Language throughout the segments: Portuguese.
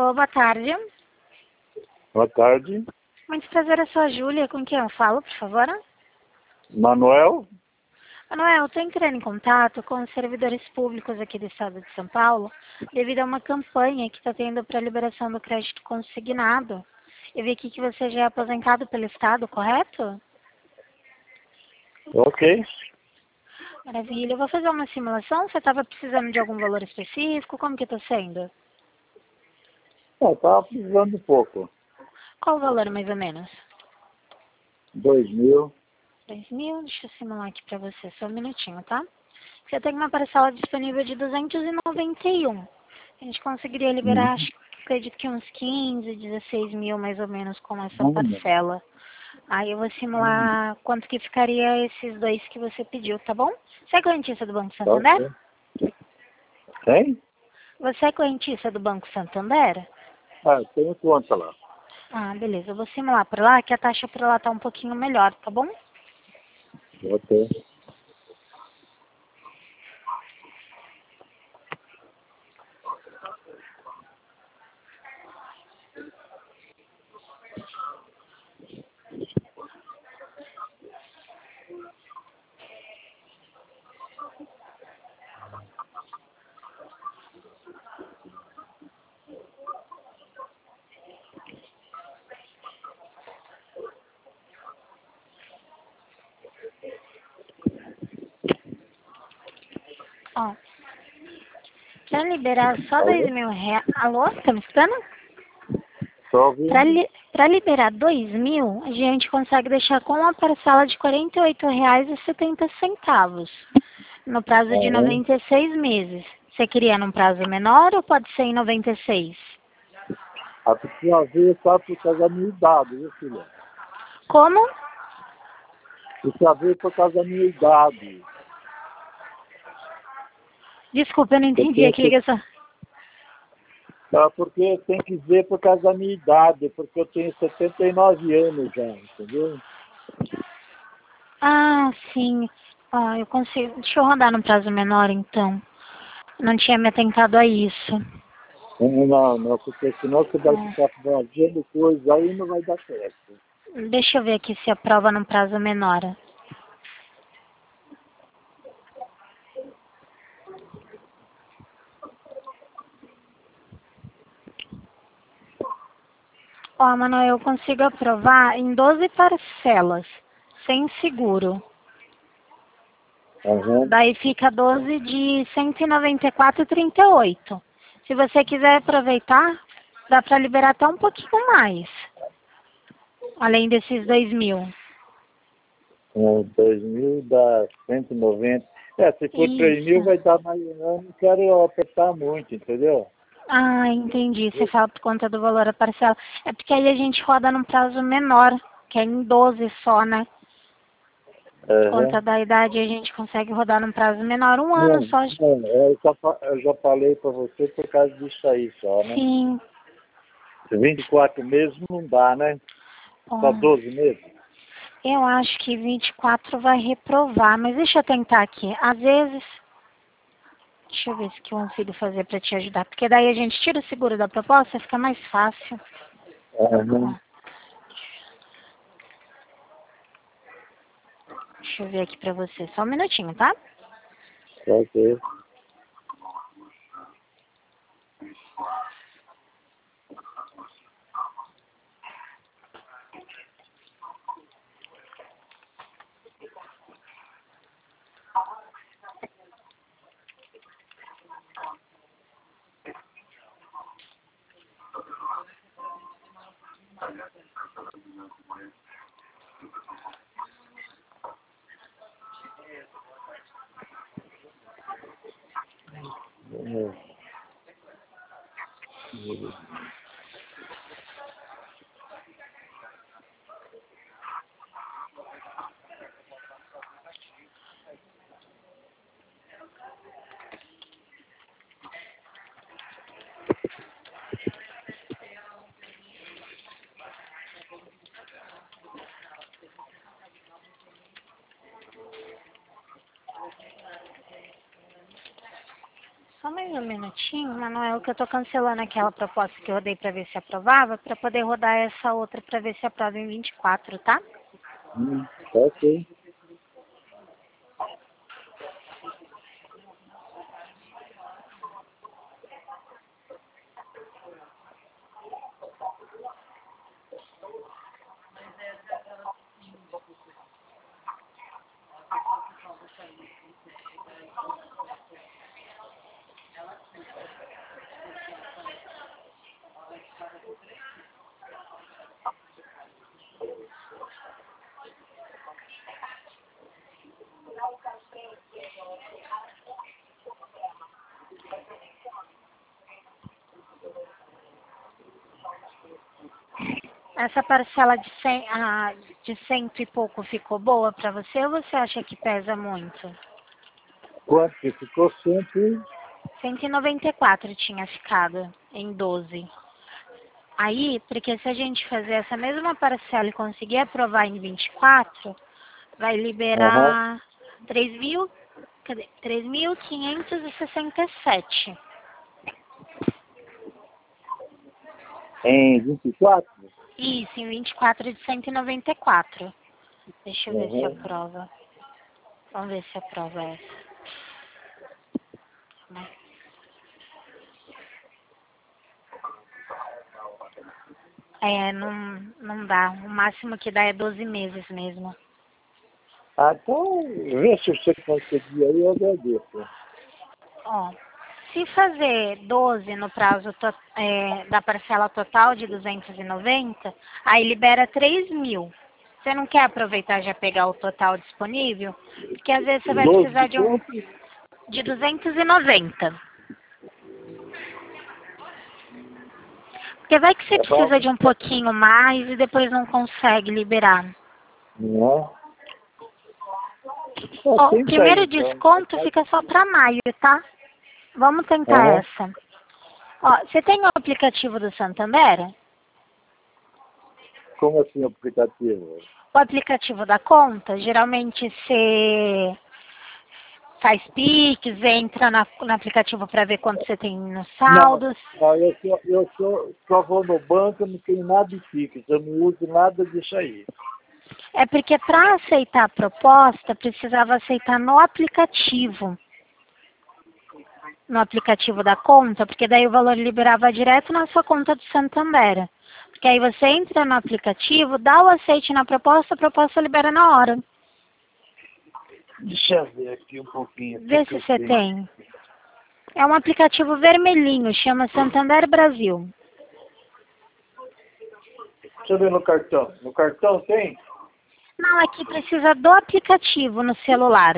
Alô, boa tarde. Boa tarde. Muito prazer, eu sou a Júlia. Com quem eu falo, por favor? Manuel? Manuel, eu estou entrando em contato com os servidores públicos aqui do estado de São Paulo devido a uma campanha que está tendo para a liberação do crédito consignado. Eu vi aqui que você já é aposentado pelo estado, correto? Ok. Maravilha. Eu vou fazer uma simulação. Você estava precisando de algum valor específico? Como que está sendo? Estava precisando um pouco. Qual o valor, mais ou menos? 2.000. 2.000? Deixa eu simular aqui para você. Só um minutinho, tá? Você tem uma parcela disponível de 291. A gente conseguiria liberar, acredito que uns 15, 16 mil mais ou menos com essa parcela. Aí eu vou simular quanto que ficaria esses dois que você pediu, tá bom? Você é correntista do Banco Santander? Tem? Você é correntista do Banco Santander? Tenho conta lá. Ah, beleza. Eu vou simular por lá, que a taxa por lá tá um pouquinho melhor, tá bom? Ok. Ó, pra liberar só Alô? 2.000 reais... Alô, tá me escutando? Estou ouvindo. Para liberar 2.000, a gente consegue deixar com uma parcela de R$ 48,70, no prazo de 96 meses. Você queria num prazo menor ou pode ser em 96? Precisa ver só por causa da minha idade, viu, filha? Como? Precisa ver por causa da minha idade. Desculpa, eu não entendi aqui, ligação. Porque tem que ver por causa da minha idade, porque eu tenho 79 anos já, entendeu? Ah, sim. Ah, eu consigo. Deixa eu rodar num prazo menor, então. Não tinha me atentado a isso. Não, porque senão você vai ficar fazendo coisa aí e não vai dar certo. Deixa eu ver aqui se aprova num prazo menor. Ó, Manuel, eu consigo aprovar em 12 parcelas, sem seguro. Daí fica 12 de 194,38. Se você quiser aproveitar, dá para liberar até um pouquinho mais. Além desses 2.000. 2.000 dá 190. Se for 3.000 Isso. vai dar mais. Eu não quero apertar muito, entendeu? Ah, entendi. Você fala por conta do valor da parcela. É porque aí a gente roda num prazo menor, que é em 12 só, né? Por conta da idade, a gente consegue rodar num prazo menor, um ano Não, só. eu já falei para você por causa disso aí só, né? Sim. 24 meses não dá, né? Só Bom, 12 meses. eu acho que 24 vai reprovar, mas deixa eu tentar aqui. Às vezes, deixa eu ver se que eu consigo fazer para te ajudar, porque daí a gente tira o seguro da proposta, fica mais fácil. Ó, deixa eu ver aqui para você, só um minutinho, tá? Ok. Só mais um minutinho, Manuel, que eu tô cancelando aquela proposta que eu rodei para ver se aprovava, para poder rodar essa outra para ver se aprova em 24, tá? Tá ok. Essa parcela de 100, de cento e pouco ficou boa para você ou você acha que pesa muito? Quanto que ficou sempre? 194 tinha ficado em 12. Aí, porque se a gente fazer essa mesma parcela e conseguir aprovar em 24, vai Aham. liberar 3.000, cadê? 3.567. Em 24? Isso, em 24 de 194. Deixa eu ver se Aham. aprova. Vamos ver se aprova essa. Não dá. O máximo que dá é 12 meses mesmo. Ah, então, vê se você conseguir aí, eu agradeço. Ó, se fazer 12 no prazo da parcela total de 290, aí libera 3.000. Você não quer aproveitar e já pegar o total disponível? Porque às vezes você vai 12 precisar de de um quanto? de 290. Porque vai que você É bom? precisa de um pouquinho mais e depois não consegue liberar. Não. Ó, o Tenta aí, primeiro então. desconto fica só para maio, tá? Vamos tentar Aham. essa. Ó, você tem o aplicativo do Santander? Como assim o aplicativo? O aplicativo da conta, geralmente você faz Pix, entra no aplicativo para ver quanto você tem nos Não, saldos. não, só vou no banco, não tenho nada de fixo, eu não uso nada disso aí. É porque para aceitar a proposta, precisava aceitar no aplicativo. No aplicativo da conta, porque daí o valor liberava direto na sua conta do Santander. Porque aí você entra no aplicativo, dá o aceite na proposta, a proposta libera na hora. Deixa eu ver aqui um pouquinho. O que Vê que se eu você tenho? tem. É um aplicativo vermelhinho, chama Santander Brasil. Deixa eu ver no cartão. No cartão tem? Não, aqui precisa do aplicativo no celular.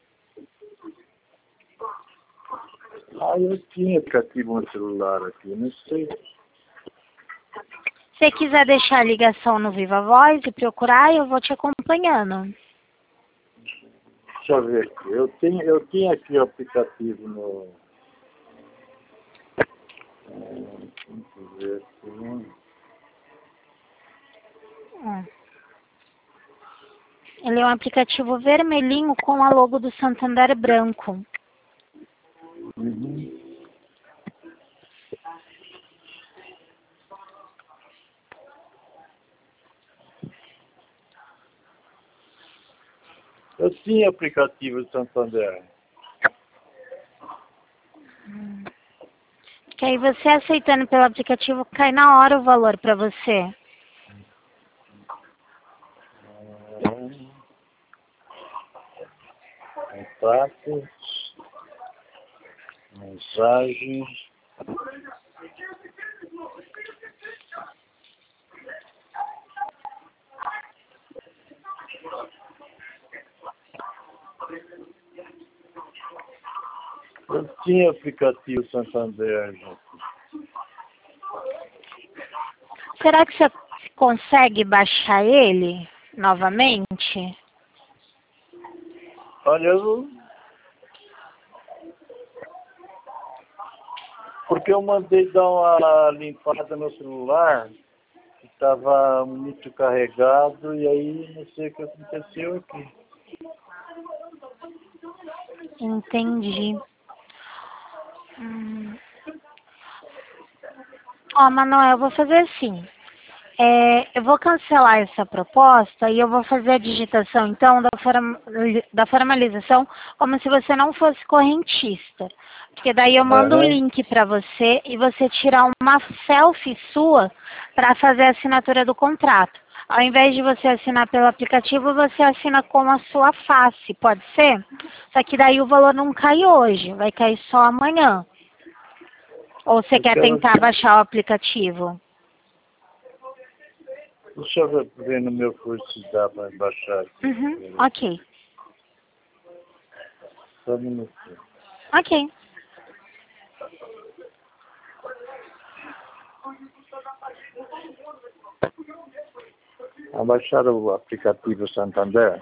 Ah, eu tinha aplicativo no celular aqui, não sei. Se você quiser deixar a ligação no Viva Voz e procurar, eu vou te acompanhando. Deixa eu ver aqui. Eu tinha aqui o aplicativo no. Deixa eu ver aqui. Ele é um aplicativo vermelhinho com a logo do Santander branco. Uhum. Eu tinha aplicativo do Santander. Que aí você aceitando pelo aplicativo, cai na hora o valor para você. Contatos, mensagem. Eu tinha aplicativo Santander, gente. Será que você consegue baixar ele novamente? Olha, porque eu mandei dar uma limpada no celular, que estava muito carregado, e aí não sei o que aconteceu aqui. Entendi. Hum. Ó, Manuel, eu vou fazer assim. Eu vou cancelar essa proposta e eu vou fazer a digitação, então, da formalização, como se você não fosse correntista. Porque daí eu mando um Aham. link para você e você tirar uma selfie sua para fazer a assinatura do contrato. Ao invés de você assinar pelo aplicativo, você assina com a sua face, pode ser? Só que daí o valor não cai hoje, vai cair só amanhã. Ou você Eu quer quero. tentar baixar o aplicativo? Deixa eu ver no meu curso se dá para baixar aqui. Uhum, ok. Só um minutinho. Ok. Baixar o aplicativo Santander.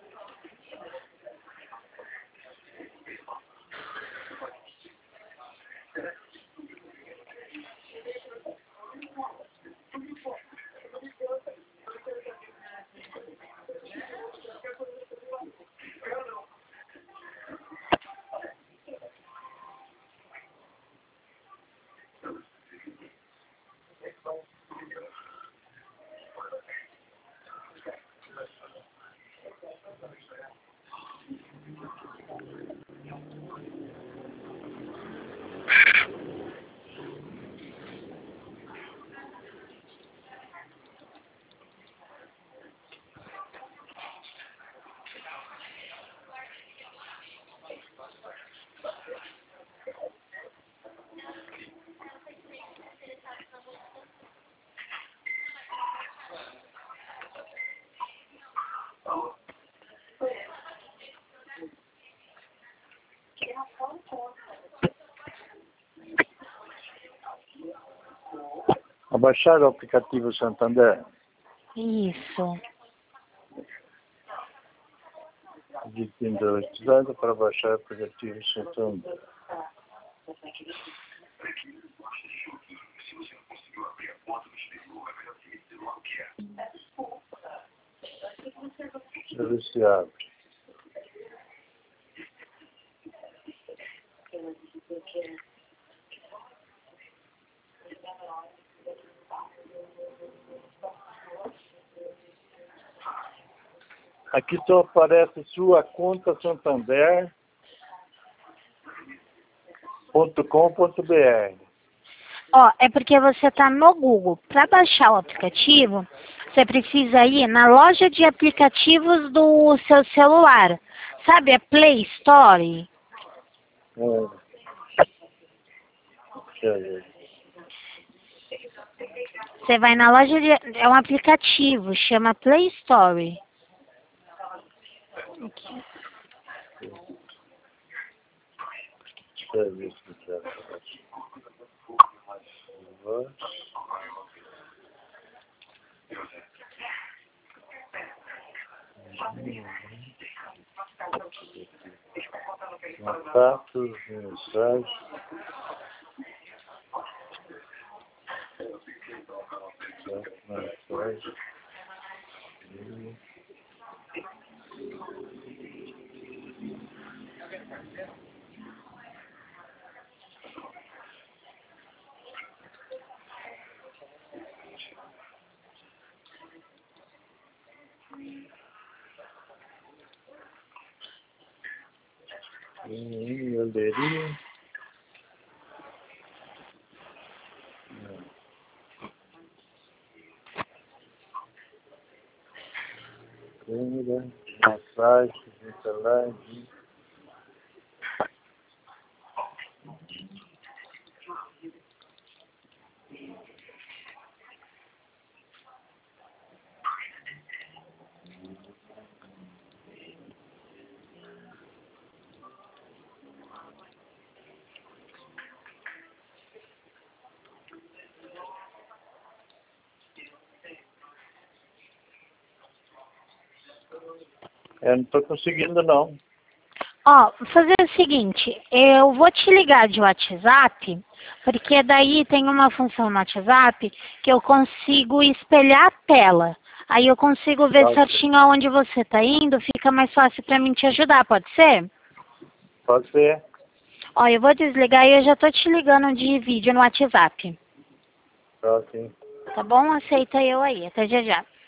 Baixar o aplicativo Santander. Isso. Digitando utilizado para baixar o aplicativo Santander. Deixa eu ver se abre. Aqui só aparece sua conta santander.com.br. Ó, é porque você está no Google. Para baixar o aplicativo, você precisa ir na loja de aplicativos do seu celular. Sabe a Play Store? Deixa eu ver. Você vai na loja de... É um aplicativo, chama Play Store. Aqui. Deixa eu ver se já aparece. Contatos, mensagens. Mensagens. Galeria. Câmera. Mensagens. Mensagens. Eu não estou conseguindo, não. Ó, vou fazer o seguinte, eu vou te ligar de WhatsApp, porque daí tem uma função no WhatsApp que eu consigo espelhar a tela. Aí eu consigo ver Pode ser. certinho aonde você está indo, fica mais fácil para mim te ajudar, pode ser? Pode ser. Ó, eu vou desligar e eu já tô te ligando de vídeo no WhatsApp. Tá, sim. Tá bom? Aceita eu aí. Até já já.